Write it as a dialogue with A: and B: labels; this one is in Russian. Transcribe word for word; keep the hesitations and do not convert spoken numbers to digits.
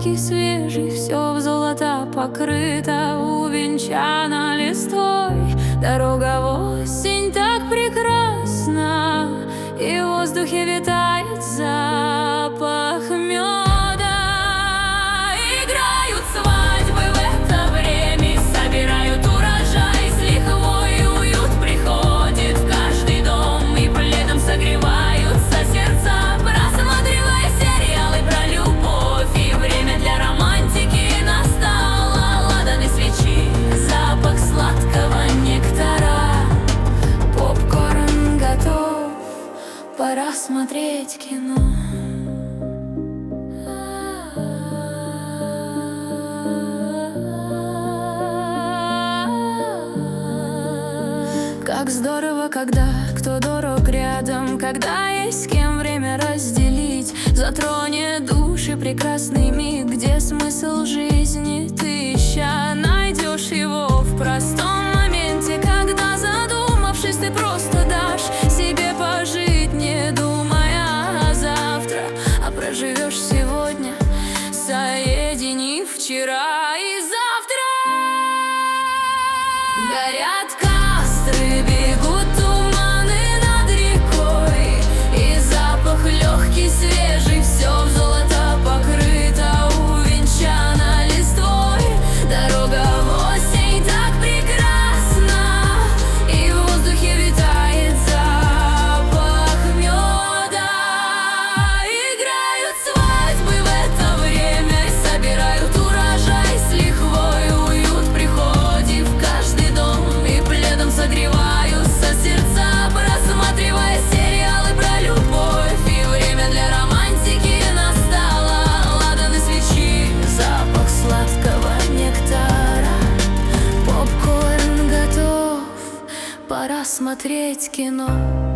A: легкий, свежий, все в золото покрыто, увенчано листвой. Дорога в осень так прекрасна, и в воздухе витает запах меда. Играют свадьбы в это время, и собирают урожай с лихвой. Уют приходит в каждый дом, и пледом согреваются сердца, просматривая сериалы про любовь. И время для романтики настало. Ладаны свечи, запах сладкого нектара, попкорн готов, пора смотреть кино. Как здорово, когда кто дорог рядом, когда есть с кем время разделить. Затронет души прекрасный миг, где смысл жизни ты ища найдешь его в простом моменте, когда, задумавшись, ты просто дашь себе пожить, не думая о завтра, а проживешь сегодня, соединив вчера и завтра. Горят костры, бегут туманы над рекой, и запах легкий, свежий, все в золото покрыто, увенчано листвой. Дорога в осень так прекрасна, и в воздухе витает запах меда. Играют свадьбы в это время, и собирают урожай с лихвой. Уют приходит в каждый дом, и пледом согреваются сердца, просматривая сериалы про любовь. И время для романтики настало. Ладаны свечи, запах сладкого нектара, попкорн готов, пора смотреть кино.